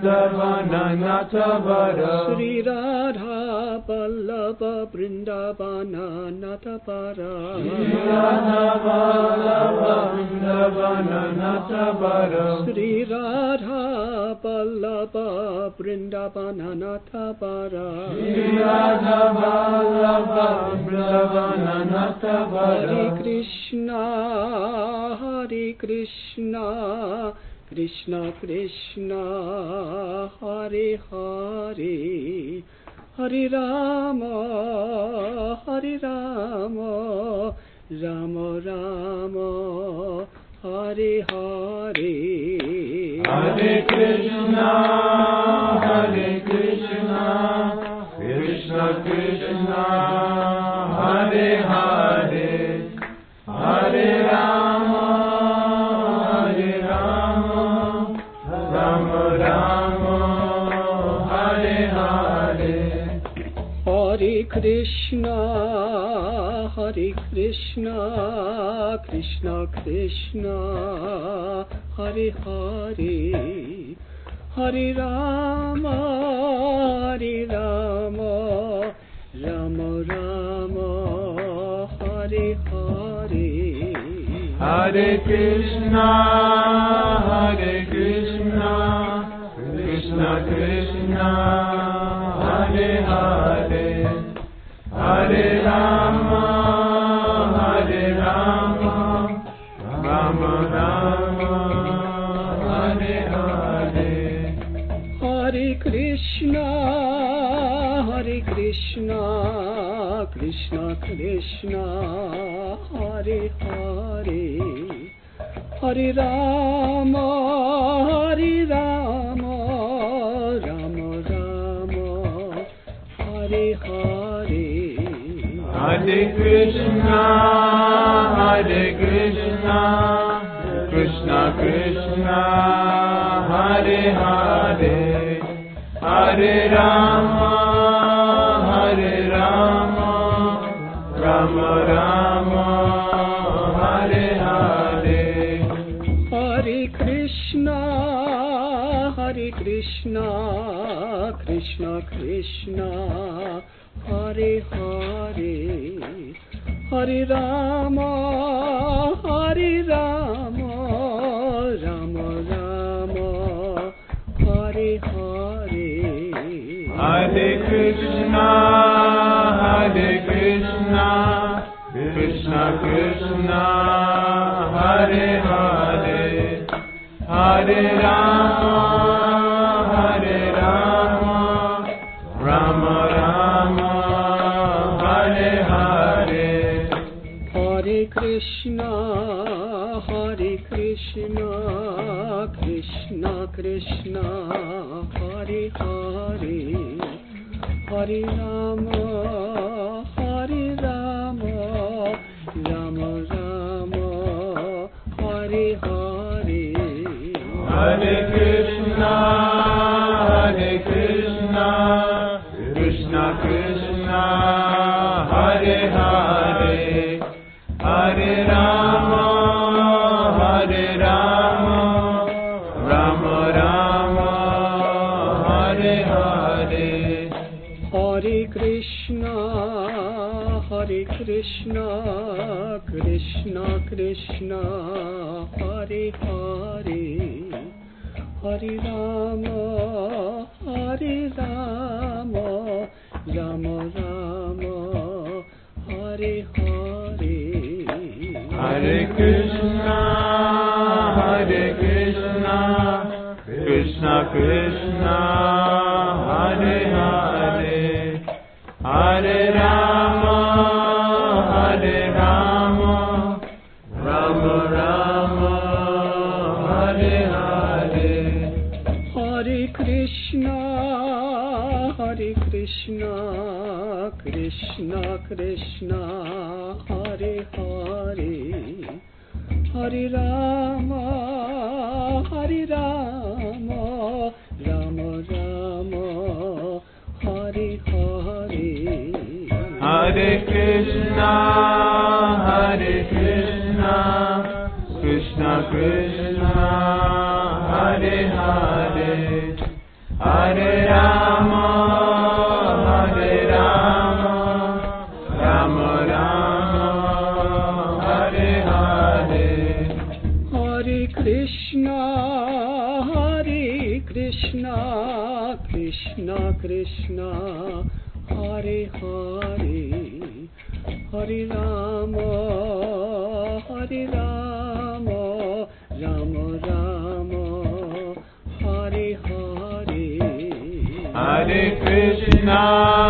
Vrindavananathavara Sri Radha Vallabha Vrindavananathavara Sri Radha Vallabha Vrindavananathavara Sri Radha Vallabha Vrindavananathavara Sri Radha Vallabha Vrindavananathavara Hare Krishna Hare Krishna Krishna Krishna Hare Hare Hare Rama Hare Rama Rama Rama Hare Hare Hare Krishna Hare Krishna Krishna Krishna Hare Hare Hare Rama Hare Rama Rama Rama Hare Hare Hare Krishna Hare Krishna Krishna Krishna Hare Hare Hare Rama Hare Rama Rama Rama Hare Hare Hare Krishna Hare Krishna Krishna Krishna Hare Hare Hare Rama Hare Rama Rama Rama Hare Hare Hare Krishna Hare Krishna Krishna Krishna Hare Hare Hare Rama Hare Rama Rama Rama Hare Hare Hare Krishna Hare Krishna Krishna Krishna Hare Hare Hare Rama Hare Rama Rama Rama Hare Hare Hare Krishna Hare Krishna Krishna Krishna Hare Hare Hare Rama Hare Rama Rama Rama Hare Hare Hare Krishna Hare Krishna Krishna Krishna Hare Hare Hare Rama Hare Rama Rama Rama Hare Hare Hare Krishna Hare Krishna Krishna Krishna Hare Hare Hare Rama Hare Rama Rama Rama Hare Hare Hare Krishna Hare Krishna Krishna Krishna Hare Hare Hare Rama Hare Rama Rama Rama Hare Hare Hare Krishna Hare Krishna Krishna Krishna Hare Hare Hare Rama Hare Rama Rama Rama Hare Hare Hare Krishna Hare Krishna Krishna Krishna Hare Hare Hare Rama Hare Rama Rama Rama Hare Hare Hare Krishna Hare Krishna Krishna Krishna Hare Hare Hare Rama Hare Rama Rama Rama Hare Hare Hare Krishna, Hare Krishna, Krishna Krishna, Hare Hare, Hare Rama, Hare Rama, Rama Rama, Hare Hare. Hare Krishna, Hare Krishna, Krishna Krishna, Hare Hare, Hare Rama, Hare Rama, Rama Rama, Hare Hare. Hare Krishna,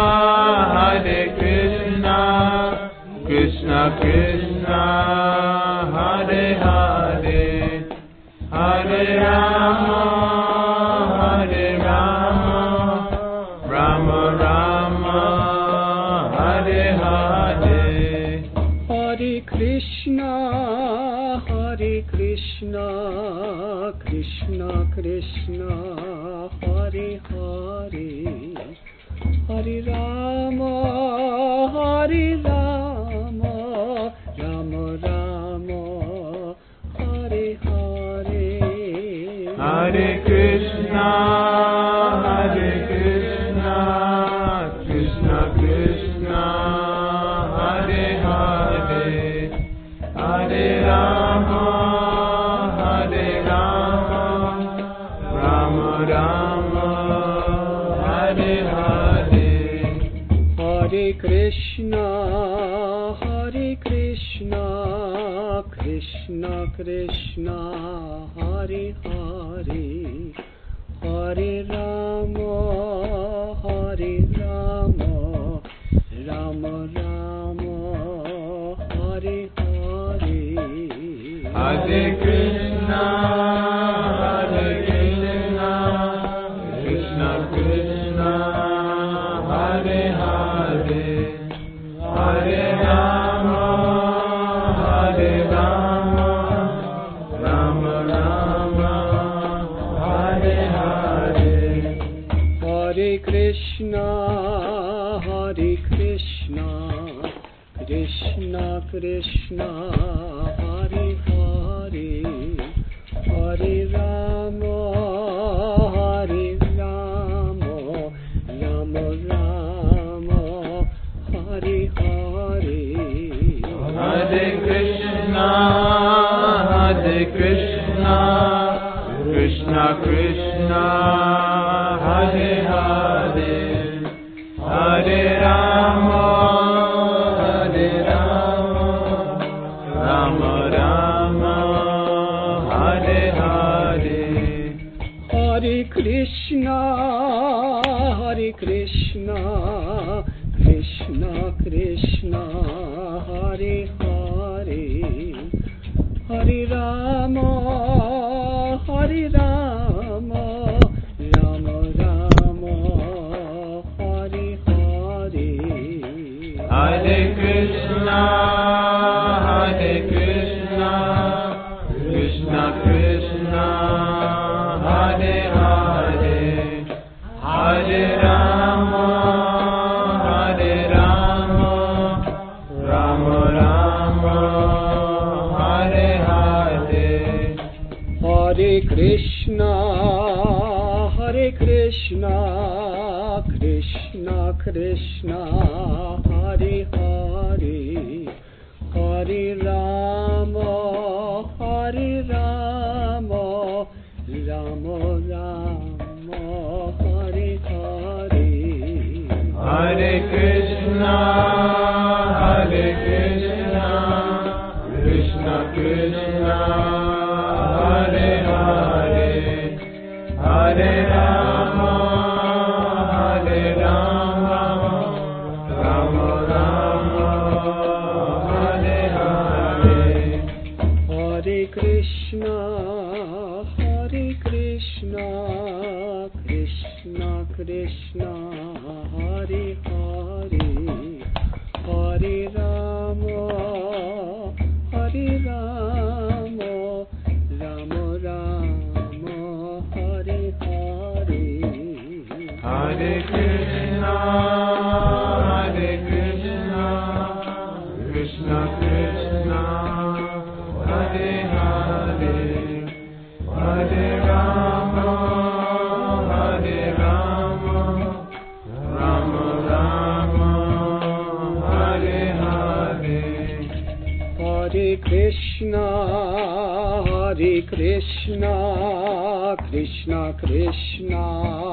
Hare Krishna, Krishna Krishna, Hare Hare, Hare Rama, Hare Rama, Rama Rama, Hare Hare. Hare Krishna, Hare Krishna, Krishna Krishna, Hare Hare, Hare Rama, Hare Rama, Rama Rama, Hare Hare. Hare Krishna, Hare Krishna, Krishna Krishna, Hare Hare, Hare Rama, Hare Rama, Rama Rama, Hare Hare. Hare Krishna, Hare Krishna, Krishna Krishna, Hare Hare, Hare Rama, Hare Rama, Rama Rama, Hare Hare. Hare Krishna, Hare Krishna, Krishna Krishna, Hare Hare, Hare Rama, Hare Rama, Rama Rama, Hare Hare. Hare Krishna, Hare Krishna, Krishna Krishna, Hare Hare, Hare Rama, Hare Rama, Rama Rama, Hare Hare. Hare Krishna, Hare Krishna, Krishna Krishna, Hare Hare, Hare Rama, Hare Rama, Rama Rama, Hare Hare. Hare Krishna, Hare Krishna, Krishna Krishna, Hare Hare, Hare Rama, Hare Rama, Rama Rama, Hare Hare. Hare Krishna, Hare Krishna, Krishna Krishna, Hare Hare, Hare Rama, Hare Rama, Rama Rama, Hare Hare. Hare Krishna, Hare Krishna, Krishna Krishna, Hare Hare, Hare Rama, Hare Rama, Rama Rama, Hare Hare. Hare Krishna, Hare Krishna, Krishna Krishna, Hare Hare, Hare Rama, Hare Rama, Rama Rama, Hare Hare. Hare Krishna, Hare Krishna, Krishna Krishna, Hare Hare, Hare Rama, Hare Rama, Rama Rama, Hare Hare. Hare Krishna, Hare Krishna, Krishna Krishna, Hare Hare, Hare Rama, Hare Rama, Rama Rama, Hare Hare. Hare Krishna, Hare Krishna, Krishna Krishna,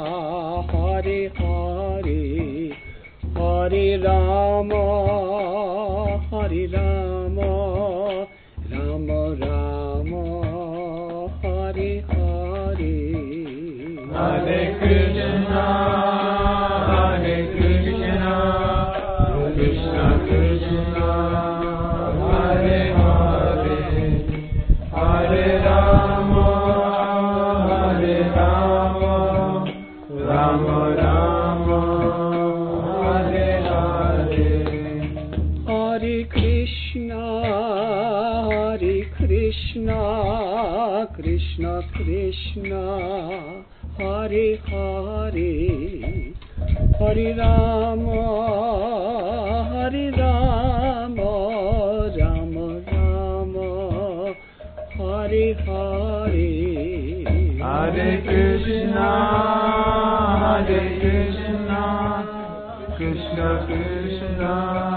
Hare Hare, Hare Rama, Hare Rama, Rama Rama, Hare Hare. Hare Krishna, Hare Krishna, Krishna Krishna, Hare Hare, Hare Rama, Hare Rama, Rama Rama, Hare Hare. Hare Krishna, Hare Krishna, Krishna Krishna, Hare Hare, Hare Rama, Hare Rama, Rama Rama, Hare Hare. Hare Krishna, Hare Krishna, Krishna Krishna,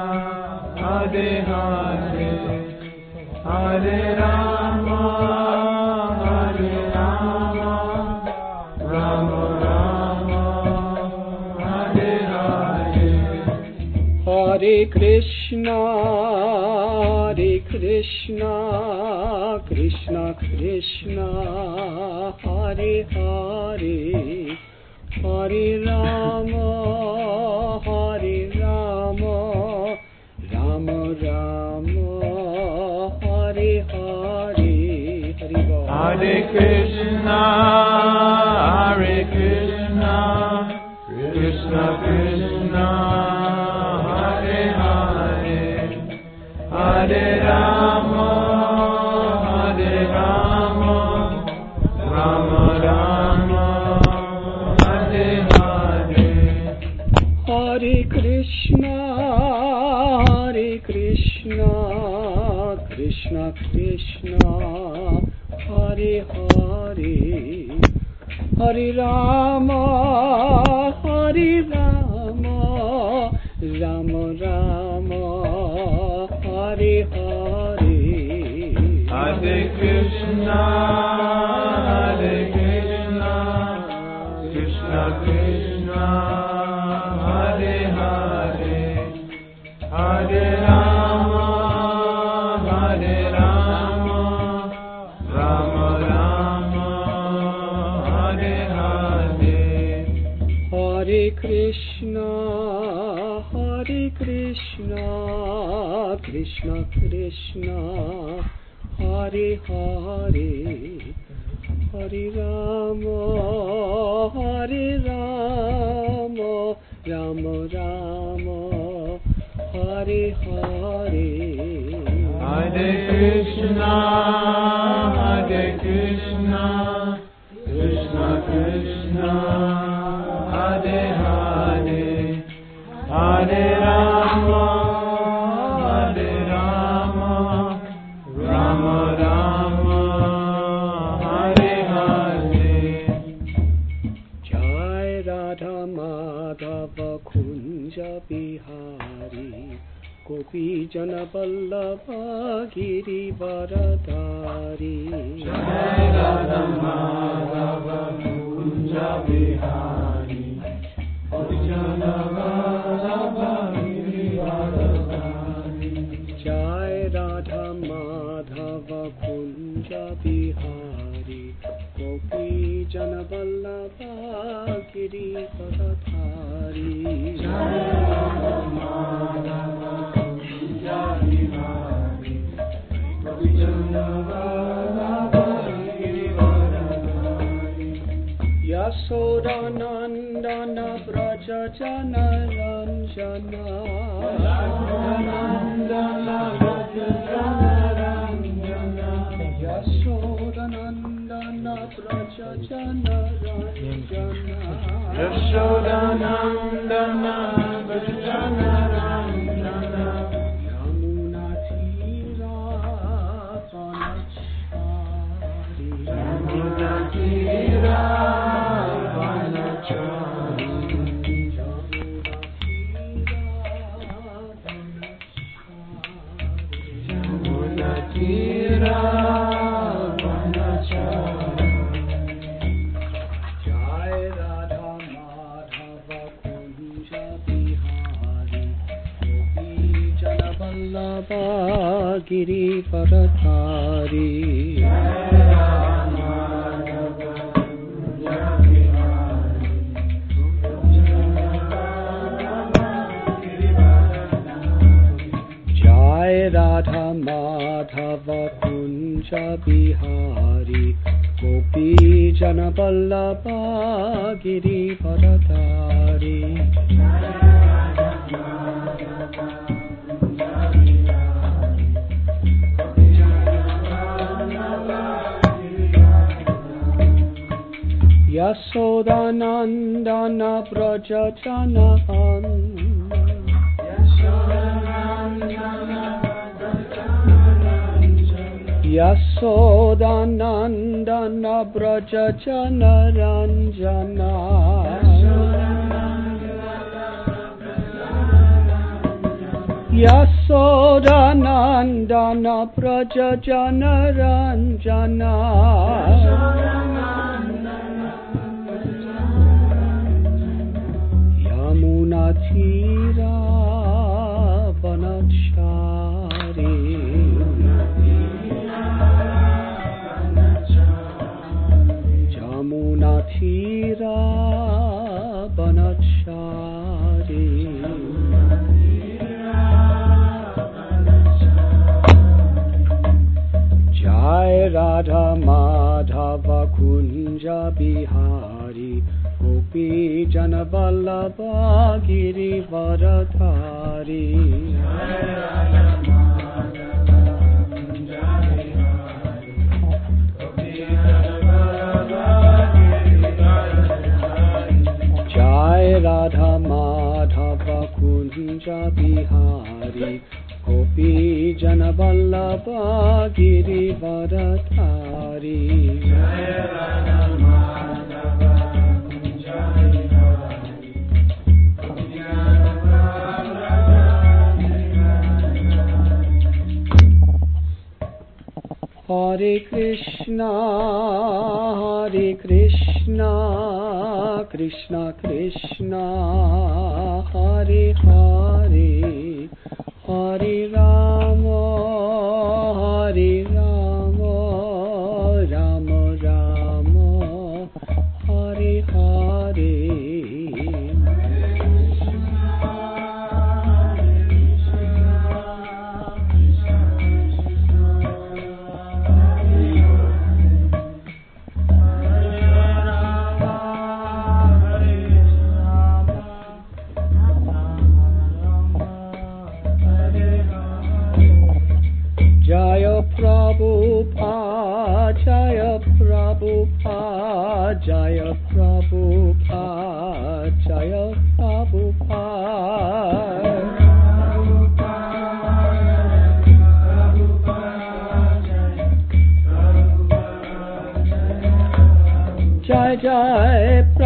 Hare Hare, Hare Rama, Hare Rama, Rama Rama, Hare Hare. Hare Krishna, Hare Krishna, Krishna Krishna, Hare Hare, Hare Rama, Hare Rama, Rama Rama, Hare Hare. Hare Bol. Hare Krishna, Hare Krishna, Krishna Krishna, Hare Hare, Hare Rama, Hare Rama, Rama Rama, Hare Hare. Hare Krishna, Hare Krishna, Krishna Krishna, Hare Hare, Hare Rama, Hare Rama, Rama Rama, Hare Hare. Hare Krishna, Hare Krishna, Krishna Krishna, Hare Hare, Hare Rama, Hare Rama, Rama Rama, Hare Hare. Hare Krishna, Hare Krishna, Krishna Krishna, Hare Hare, Hare Rama, Hare Rama, Rama Rama, Hare Hare. Hare Krishna, Hare Krishna, Krishna Krishna, Hare Hare, Hare Rama, Hare Rama, Rama Rama, Hare Hare. Jai Radha Madhava Kunja Bihari, Gopi Jana Vallabha Girivaradhari. Jai Radha Madhava Kunja Bihari, Gopi Jana Vallabha Girivaradhari. Jai Radha Madhava Kunja Bihari, Gopi Jana Vallabha Girivaradhari. Jai Radha Madhava Kunja Bihari, Gopi Jana Vallabha Girivaradhari. Yashodanandana Braja Jana Ranjana, Yashodanandana Braja Jana Ranjana, Yashodanandana Braja Jana Ranjana, Yashodanandana Braja Jana Ranjana, Yamuna Yashodanandana Braja Janahan Yashodanandana Braja Janaranjana Yashodanandana Braja Janaranjana Yamunatira Vanachari Yamunatira Vanachari Jai Radha Madhava Kunja Bihari Gopi Jana Vallabha Girivaradhari Jai Radha Madhava Kunja Bihari Gopi Jana Vallabha Girivaradhari Jai Radha Hare Krishna, Hare Krishna, Krishna Krishna, Hare Hare, Hare Rama, Hare Rama, Rama Rama, Hare Hare. Jaya Prabhupada, Jaya Prabhupada, Jaya Prabhupada, Jaya Prabhupada. Jai Jai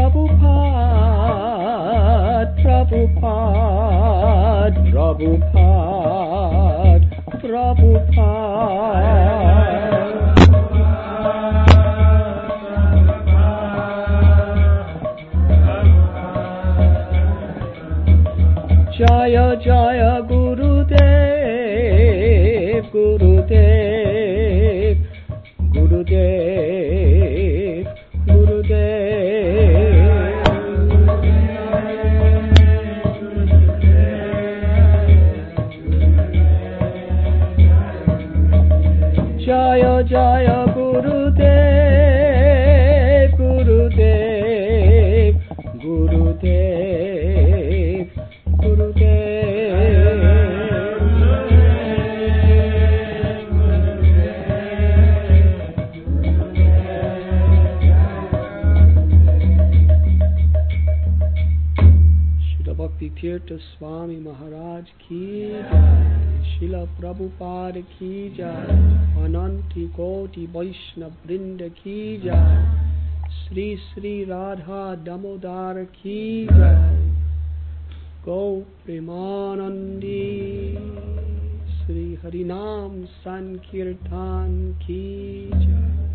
Prabhupada, Prabhupada, Prabhupada, Prabhupada. Jaya Jaya Gurudev, Gurudev, Gurudev, Gurudev. Jaya Jaya Gurudev, Gurudev, Gurudev, Gurudev. Srila Bhakti Tirtha Swami Maharaj ki jai, Srila Prabhupada ki jai, Ananti Koti Vaishnav Vrinda ki jai, Sri Sri Radha Damodar ki jai, Go Premanandi, Sri Hari Hari नाम संकीर्तन की जय।